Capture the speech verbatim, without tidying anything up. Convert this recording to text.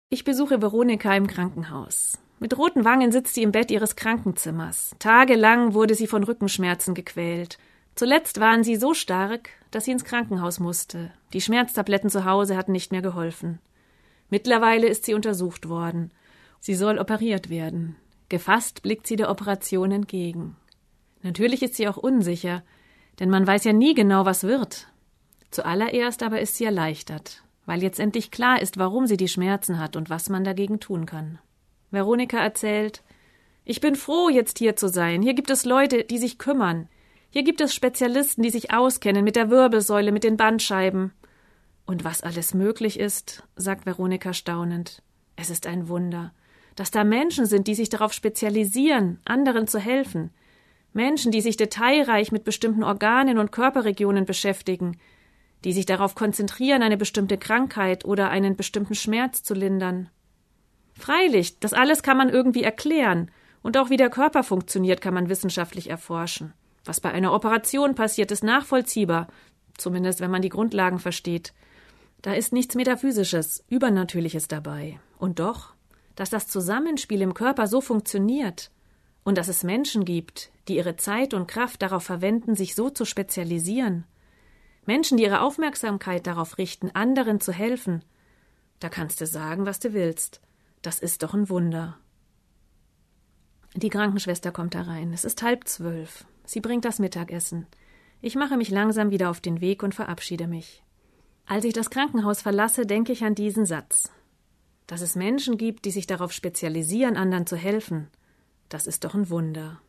Ich besuche Veronika im Krankenhaus. Mit roten Wangen sitzt sie im Bett ihres Krankenzimmers. Tagelang wurde sie von Rückenschmerzen gequält. Zuletzt waren sie so stark, dass sie ins Krankenhaus musste. Die Schmerztabletten zu Hause hatten nicht mehr geholfen. Mittlerweile ist sie untersucht worden. Sie soll operiert werden. Gefasst blickt sie der Operation entgegen. Natürlich ist sie auch unsicher, denn man weiß ja nie genau, was wird. Zuallererst aber ist sie erleichtert, weil jetzt endlich klar ist, warum sie die Schmerzen hat und was man dagegen tun kann. Veronika erzählt: Ich bin froh, jetzt hier zu sein. Hier gibt es Leute, die sich kümmern. Hier gibt es Spezialisten, die sich auskennen mit der Wirbelsäule, mit den Bandscheiben. Und was alles möglich ist, sagt Veronika staunend. Es ist ein Wunder, dass da Menschen sind, die sich darauf spezialisieren, anderen zu helfen. Menschen, die sich detailreich mit bestimmten Organen und Körperregionen beschäftigen, die sich darauf konzentrieren, eine bestimmte Krankheit oder einen bestimmten Schmerz zu lindern. Freilich, das alles kann man irgendwie erklären, und auch wie der Körper funktioniert, kann man wissenschaftlich erforschen. Was bei einer Operation passiert, ist nachvollziehbar, zumindest wenn man die Grundlagen versteht. Da ist nichts Metaphysisches, Übernatürliches dabei. Und doch, dass das Zusammenspiel im Körper so funktioniert und dass es Menschen gibt, die ihre Zeit und Kraft darauf verwenden, sich so zu spezialisieren, Menschen, die ihre Aufmerksamkeit darauf richten, anderen zu helfen, da kannst du sagen, was du willst. Das ist doch ein Wunder. Die Krankenschwester kommt herein. Es ist halb zwölf. Sie bringt das Mittagessen. Ich mache mich langsam wieder auf den Weg und verabschiede mich. Als ich das Krankenhaus verlasse, denke ich an diesen Satz. Dass es Menschen gibt, die sich darauf spezialisieren, anderen zu helfen, das ist doch ein Wunder.